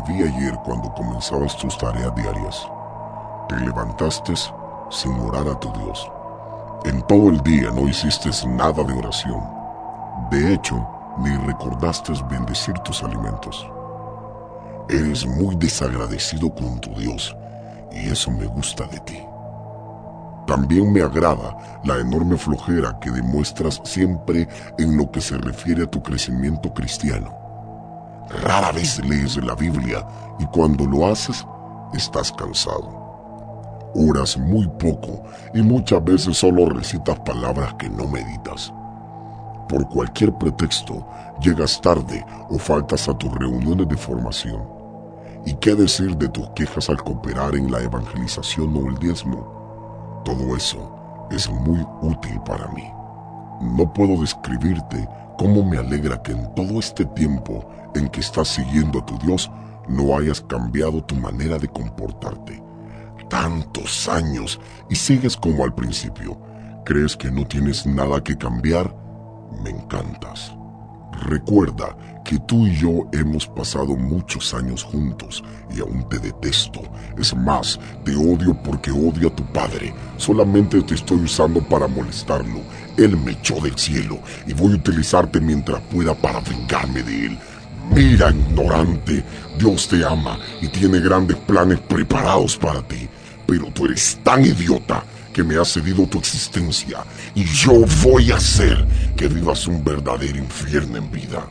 vi ayer cuando comenzabas tus tareas diarias. Te levantaste sin orar a tu Dios. En todo el día no hiciste nada de oración. De hecho, ni recordaste bendecir tus alimentos. Eres muy desagradecido con tu Dios y eso me gusta de ti. También me agrada la enorme flojera que demuestras siempre en lo que se refiere a tu crecimiento cristiano. Rara vez lees la Biblia y cuando lo haces, estás cansado. Oras muy poco y muchas veces solo recitas palabras que no meditas. Por cualquier pretexto, llegas tarde o faltas a tus reuniones de formación. ¿Y qué decir de tus quejas al cooperar en la evangelización o el diezmo? Todo eso es muy útil para mí. No puedo describirte cómo me alegra que en todo este tiempo en que estás siguiendo a tu Dios no hayas cambiado tu manera de comportarte. Tantos años y sigues como al principio. ¿Crees que no tienes nada que cambiar? Me encantas. Recuerda que tú y yo hemos pasado muchos años juntos y aún te detesto. Es más, te odio porque odio a tu padre. Solamente te estoy usando para molestarlo. Él me echó del cielo y voy a utilizarte mientras pueda para vengarme de él. Mira, ignorante, Dios te ama y tiene grandes planes preparados para ti. Pero tú eres tan idiota que me has cedido tu existencia y yo voy a hacer que vivas un verdadero infierno en vida.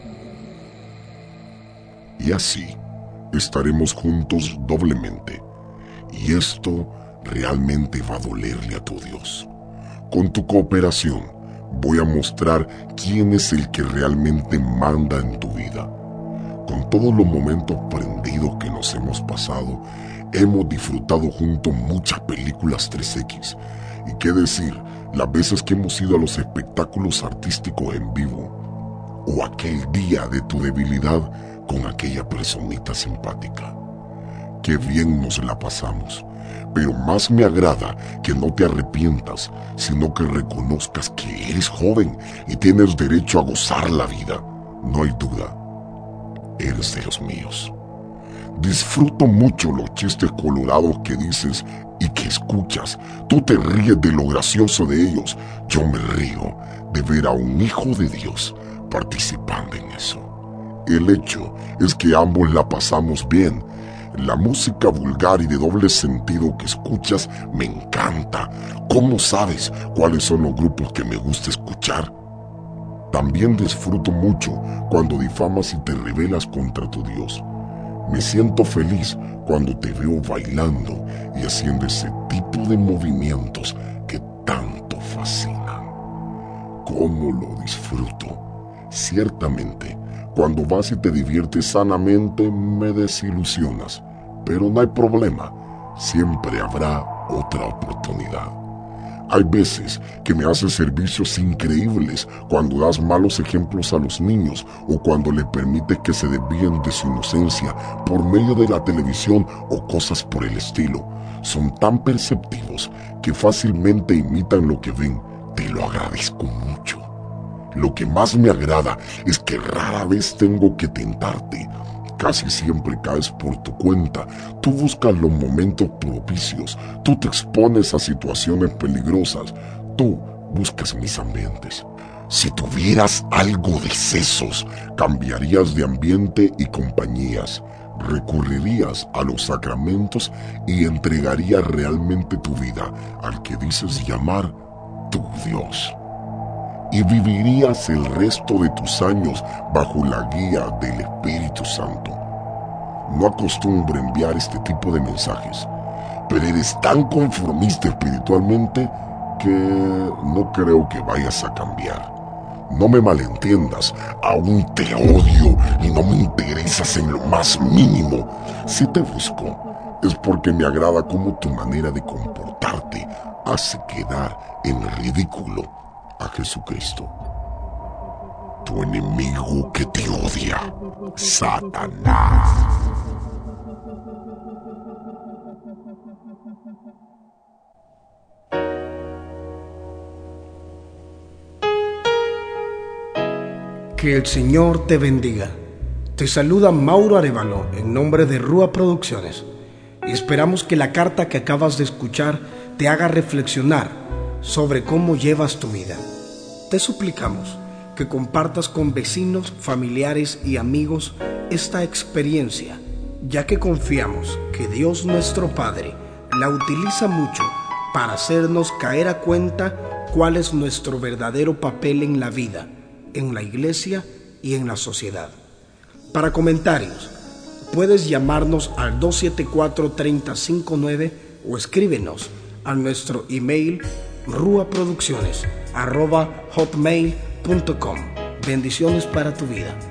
Y así estaremos juntos doblemente. Y esto realmente va a dolerle a tu Dios. Con tu cooperación voy a mostrar quién es el que realmente manda en tu vida. Con todos los momentos prendidos que nos hemos pasado, hemos disfrutado juntos muchas películas 3X. Y qué decir, las veces que hemos ido a los espectáculos artísticos en vivo. O aquel día de tu debilidad con aquella personita simpática. Qué bien nos la pasamos. Pero más me agrada que no te arrepientas, sino que reconozcas que eres joven y tienes derecho a gozar la vida. No hay duda. Eres de los míos. Disfruto mucho los chistes colorados que dices y que escuchas. Tú te ríes de lo gracioso de ellos. Yo me río de ver a un hijo de Dios participando en eso. El hecho es que ambos la pasamos bien. La música vulgar y de doble sentido que escuchas me encanta. ¿Cómo sabes cuáles son los grupos que me gusta escuchar? También disfruto mucho cuando difamas y te rebelas contra tu Dios. Me siento feliz cuando te veo bailando y haciendo ese tipo de movimientos que tanto fascinan. ¿Cómo lo disfruto? Ciertamente, cuando vas y te diviertes sanamente, me desilusionas. Pero no hay problema, siempre habrá otra oportunidad. Hay veces que me haces servicios increíbles cuando das malos ejemplos a los niños o cuando le permites que se desvíen de su inocencia por medio de la televisión o cosas por el estilo. Son tan perceptivos que fácilmente imitan lo que ven. Te lo agradezco mucho. Lo que más me agrada es que rara vez tengo que tentarte. Casi siempre caes por tu cuenta. Tú buscas los momentos propicios. Tú te expones a situaciones peligrosas. Tú buscas mis ambientes. Si tuvieras algo de sesos, cambiarías de ambiente y compañías. Recurrirías a los sacramentos y entregarías realmente tu vida al que dices llamar tu Dios. Y vivirías el resto de tus años bajo la guía del Espíritu Santo. No acostumbro enviar este tipo de mensajes, pero eres tan conformista espiritualmente que no creo que vayas a cambiar. No me malentiendas, aún te odio y no me interesas en lo más mínimo. Si te busco, es porque me agrada cómo tu manera de comportarte hace quedar en ridículo a Jesucristo, tu enemigo que te odia, Satanás. Que el Señor te bendiga. Te saluda Mauro Arévalo en nombre de Rúa Producciones y esperamos que la carta que acabas de escuchar te haga reflexionar sobre cómo llevas tu vida. Te suplicamos que compartas con vecinos, familiares y amigos esta experiencia, ya que confiamos que Dios nuestro Padre la utiliza mucho para hacernos caer a cuenta cuál es nuestro verdadero papel en la vida, en la iglesia y en la sociedad. Para comentarios, puedes llamarnos al 274-3059 o escríbenos a nuestro email ruaproducciones@hotmail.com. Bendiciones para tu vida.